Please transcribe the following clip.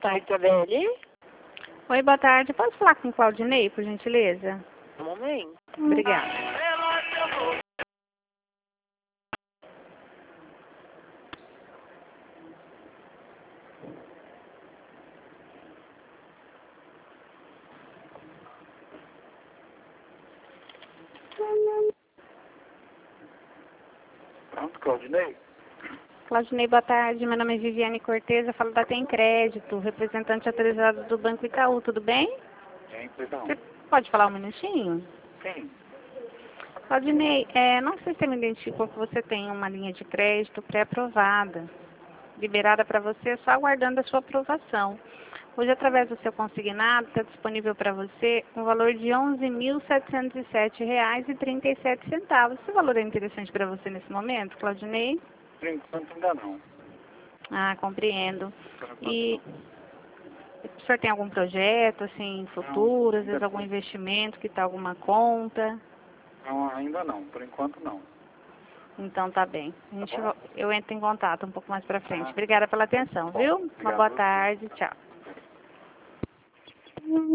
tarde, Isabelle. Oi, boa tarde. Posso falar com o Claudinei, por gentileza? Um momento. Obrigada. Pronto, Claudinei? Claudinei, boa tarde. Meu nome é Viviane Cortez, eu falo da Tem Crédito, representante autorizado do Banco Itaú, tudo bem? Tem, pois não. Você pode falar um minutinho? Sim. Claudinei, não sei se você me identificou que você tem uma linha de crédito pré-aprovada, liberada para você, só aguardando a sua aprovação. Hoje, através do seu consignado, está disponível para você um valor de R$ 11.707,37. Esse valor é interessante para você nesse momento, Claudinei? Por enquanto ainda não. Ah, compreendo. Por enquanto E não. o senhor tem algum projeto, assim, futuro, às vezes ainda algum não. investimento que está alguma conta? Não, ainda não. Por enquanto não. Então tá bem. Tá bom? Eu entro em contato um pouco mais para frente. Ah, Obrigada pela atenção, bom. viu? Uma Obrigado. boa tarde, tchau.